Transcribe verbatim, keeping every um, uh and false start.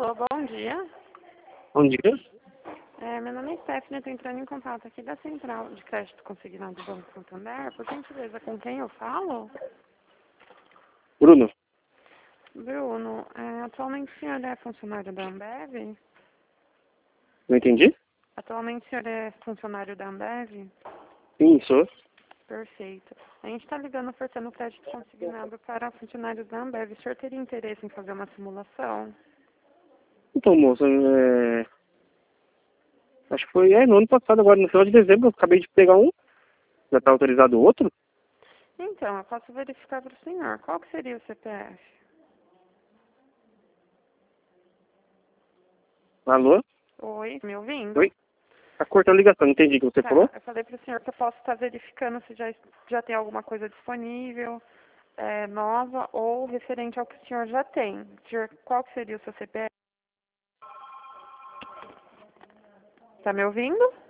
Alô, bom dia. Bom dia. É, meu nome é Stephanie, estou entrando em contato aqui da Central de Crédito Consignado do Banco Santander. Por gentileza, com quem eu falo? Bruno. Bruno, é, atualmente o senhor é funcionário da Ambev? Não entendi? Atualmente o senhor é funcionário da Ambev? Sim, sou. Perfeito. A gente está ligando ofertando crédito consignado para funcionários da Ambev. O senhor teria interesse em fazer uma simulação? Então, moça, é... acho que foi é, no ano passado, agora no final de dezembro, eu acabei de pegar um. Já está autorizado o outro? Então, eu posso verificar para o senhor. Qual que seria o C P F? Alô? Oi, me ouvindo? Oi? Tá cortando a ligação, não entendi o que você Tá, falou? eu falei para o senhor que eu posso estar verificando se já, já tem alguma coisa disponível, é, nova, ou referente ao que o senhor já tem. Senhor, qual que seria o seu C P F? Tá me ouvindo?